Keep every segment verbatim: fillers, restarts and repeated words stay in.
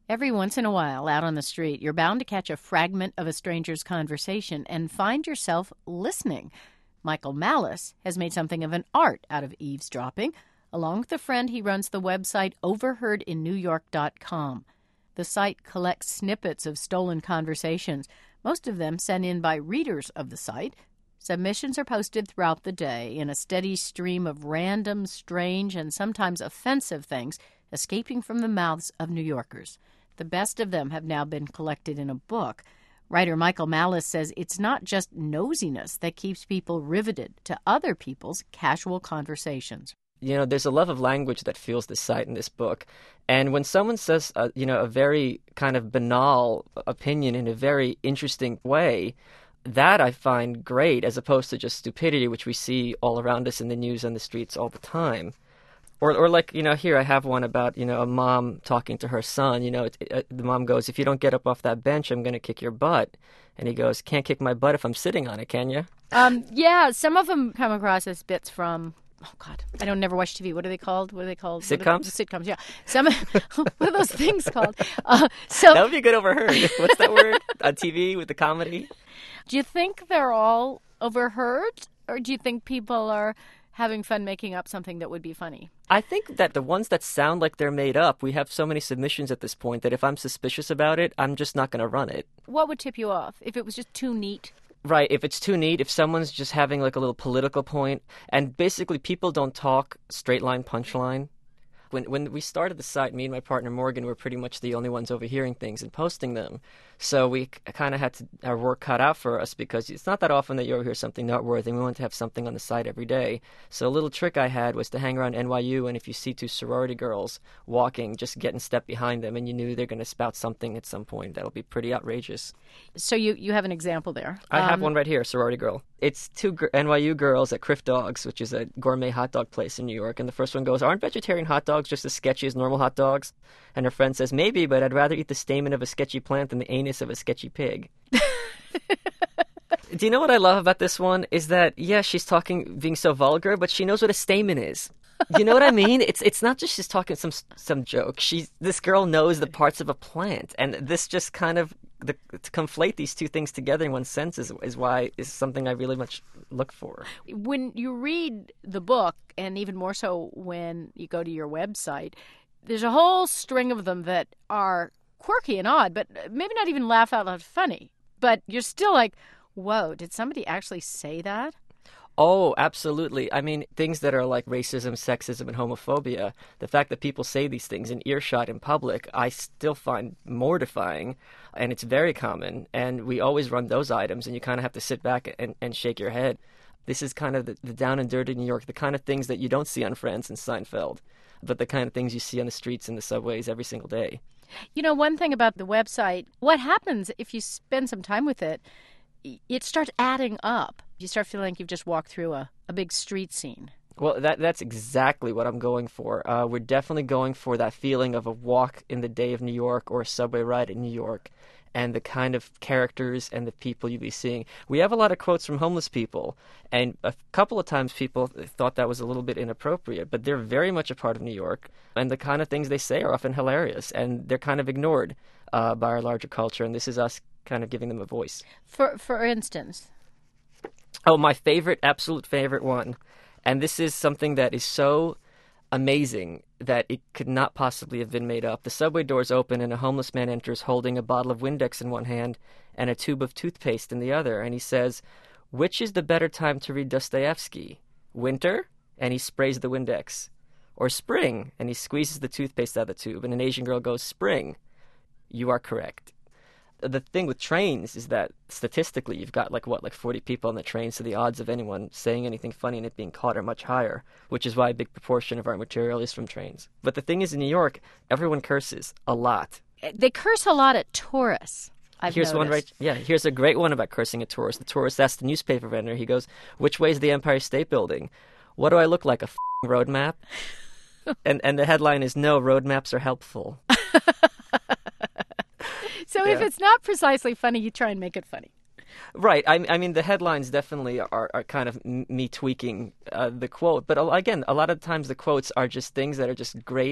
Every once in a while, out on the street, you're bound to catch a fragment of a stranger's conversation and find yourself listening. Michael Malice has made something of an art out of eavesdropping. Along with a friend, he runs the website overheard in new york dot com. The site collects snippets of stolen conversations, most of them sent in by readers of the site. Submissions are posted throughout the day in a steady stream of random, strange, and sometimes offensive things escaping from the mouths of New Yorkers. The best of them have now been collected in a book. Writer Michael Malice says it's not just nosiness that keeps people riveted to other people's casual conversations. You know, there's a love of language that fuels this site in this book. And when someone says, uh, you know, a very kind of banal opinion in a very interesting way, that I find great, as opposed to just stupidity, which we see all around us in the news and the streets all the time. Or, or like, you know, here I have one about, you know, a mom talking to her son. You know, it, it, the mom goes, if you don't get up off that bench, I'm going to kick your butt. And he goes, can't kick my butt if I'm sitting on it, can you? Um, yeah, some of them come across as bits from, oh, God, I don't never watch T V. What are they called? What are they called? Sitcoms? Are, sitcoms, yeah. Some, what are those things called? Uh, so that would be good overheard. What's that word? On T V with the comedy? Do you think they're all overheard? Or do you think people are having fun making up something that would be funny? I think that the ones that sound like they're made up, we have so many submissions at this point that if I'm suspicious about it, I'm just not going to run it. What would tip you off? If it was just too neat? Right, if it's too neat, if someone's just having like a little political point, and basically people don't talk straight line punchline. When when we started the site, me and my partner Morgan were pretty much the only ones overhearing things and posting them. So we kind of had to, our work cut out for us, because it's not that often that you overhear something noteworthy, and we wanted to have something on the site every day. So a little trick I had was to hang around N Y U, and if you see two sorority girls walking, just get in step behind them, and you knew they're going to spout something at some point that'll be pretty outrageous. So you, you have an example there. I um, have one right here, sorority girl. It's two gr- N Y U girls at Criff Dogs, which is a gourmet hot dog place in New York, and the first one goes, aren't vegetarian hot dogs just as sketchy as normal hot dogs? And her friend says, maybe, but I'd rather eat the stamen of a sketchy plant than the anus of a sketchy pig. Do you know what I love about this one? Is that, yeah, she's talking, being so vulgar, but she knows what a stamen is. You know what I mean? It's it's not just she's talking some some joke. She's this girl knows the parts of a plant, and this just kind of the, to conflate these two things together in one sense is is why is something I really much look for. When you read the book, and even more so when you go to your website, there's a whole string of them that are quirky and odd, but maybe not even laugh out loud funny. But you're still like, whoa, did somebody actually say that? Oh, absolutely. I mean, things that are like racism, sexism, and homophobia, the fact that people say these things in earshot in public, I still find mortifying, and it's very common. And we always run those items, and you kind of have to sit back and, and shake your head. This is kind of the, the down and dirty New York, the kind of things that you don't see on Friends and Seinfeld, but the kind of things you see on the streets and the subways every single day. You know, one thing about the website, what happens if you spend some time with it, it starts adding up. You start feeling like you've just walked through a, a big street scene. Well, that that's exactly what I'm going for. Uh, we're definitely going for that feeling of a walk in the day of New York or a subway ride in New York, and the kind of characters and the people you'll be seeing. We have a lot of quotes from homeless people, and a couple of times people thought that was a little bit inappropriate, but they're very much a part of New York, and the kind of things they say are often hilarious, and they're kind of ignored uh, by our larger culture, and this is us kind of giving them a voice. For for instance? Oh, my favorite, absolute favorite one, and this is something that is so amazing that it could not possibly have been made up. The subway doors open and a homeless man enters holding a bottle of Windex in one hand and a tube of toothpaste in the other, and he says, which is the better time to read Dostoevsky? Winter? And he sprays the Windex. Or spring? And he squeezes the toothpaste out of the tube, and an Asian girl goes, spring. You are correct. The thing with trains is that statistically you've got like what like forty people on the train, so the odds of anyone saying anything funny and it being caught are much higher, which is why a big proportion of our material is from trains. But the thing is, in New York, everyone curses a lot. They curse a lot at tourists. I've here's noticed. one right yeah here's a great one about cursing at tourists. The tourist asks the newspaper vendor, he goes, which way is the Empire State Building? What do I look like, a f***ing road map? and and the headline is, no, road maps are helpful. So yeah. If it's not precisely funny, you try and make it funny. Right. I, I mean, the headlines definitely are, are kind of me tweaking uh, the quote. But again, a lot of times the quotes are just things that are just great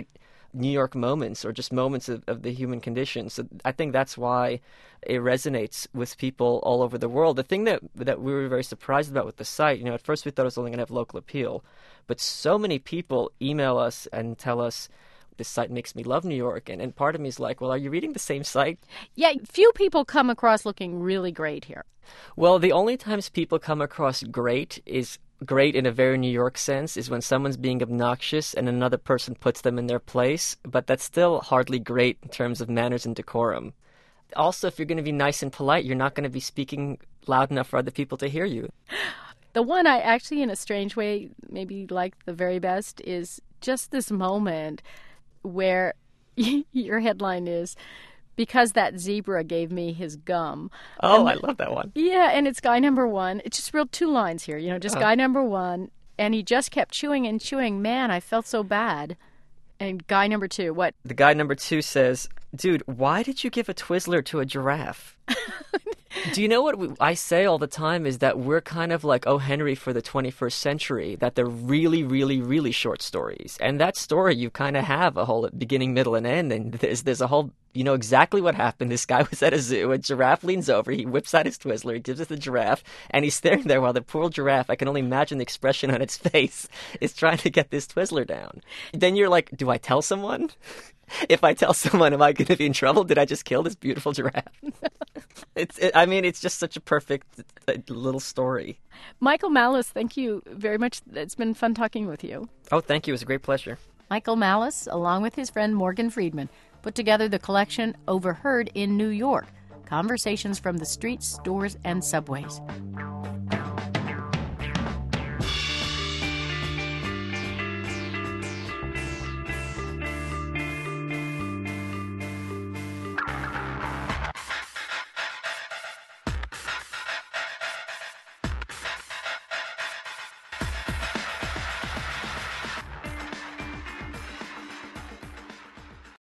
New York moments or just moments of, of the human condition. So I think that's why it resonates with people all over the world. The thing that that we were very surprised about with the site, you know, at first we thought it was only going to have local appeal, but so many people email us and tell us, this site makes me love New York. And, and part of me is like, well, are you reading the same site? Yeah, few people come across looking really great here. Well, the only times people come across great is great in a very New York sense is when someone's being obnoxious and another person puts them in their place, but that's still hardly great in terms of manners and decorum. Also, if you're going to be nice and polite, you're not going to be speaking loud enough for other people to hear you. The one I actually, in a strange way, maybe like the very best is just this moment where your headline is, because that zebra gave me his gum. Oh, and, I love that one. Yeah, and it's guy number one. It's just real two lines here, you know, just uh. guy number one. And he just kept chewing and chewing. Man, I felt so bad. And guy number two, what? The guy number two says, dude, why did you give a Twizzler to a giraffe? Do you know what we, I say all the time is that we're kind of like O. Henry for the twenty-first century, that they're really, really, really short stories. And that story, you kind of have a whole beginning, middle, and end. And there's, there's a whole, you know exactly what happened. This guy was at a zoo, a giraffe leans over, he whips out his Twizzler, he gives it to the giraffe, and he's staring there while the poor giraffe, I can only imagine the expression on its face, is trying to get this Twizzler down. Then you're like, do I tell someone? If I tell someone, am I going to be in trouble? Did I just kill this beautiful giraffe? it's. It, I mean, it's just such a perfect uh, little story. Michael Malice, thank you very much. It's been fun talking with you. Oh, thank you. It was a great pleasure. Michael Malice, along with his friend Morgan Friedman, put together the collection Overheard in New York, Conversations from the Streets, Stores, and Subways.